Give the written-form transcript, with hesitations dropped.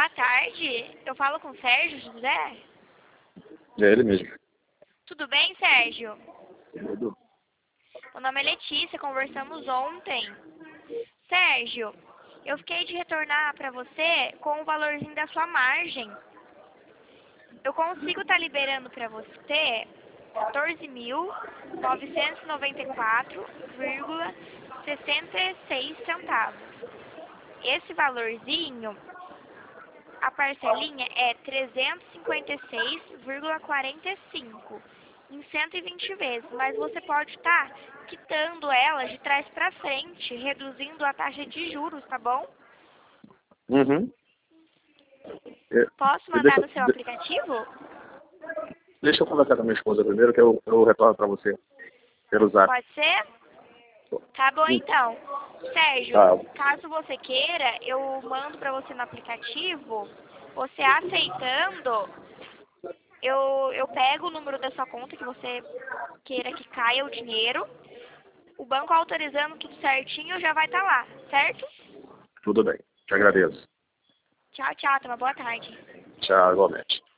Boa tarde. Eu falo com o Sérgio José? É ele mesmo. Tudo bem, Sérgio? Tudo. Meu nome é Letícia, conversamos ontem. Sérgio, eu fiquei de retornar para você com o valorzinho da sua margem. Eu consigo estar liberando para você 14.994,66 centavos. Esse valorzinho, a parcelinha é 356,45 em 120 vezes, mas você pode estar quitando ela de trás para frente, reduzindo a taxa de juros, tá bom? Uhum. É, Posso mandar no seu aplicativo? deixa eu conversar com a minha esposa primeiro, que eu retorno para você pelo zap. Pode ser? Tá bom então. Sérgio, Tá. caso você queira, eu mando para você no aplicativo. Você aceitando, eu pego o número da sua conta que você queira que caia o dinheiro. O banco autorizando tudo certinho já vai estar lá, certo? Tudo bem. Te agradeço. Tchau, tchau. Tenha uma boa tarde. Tchau, igualmente.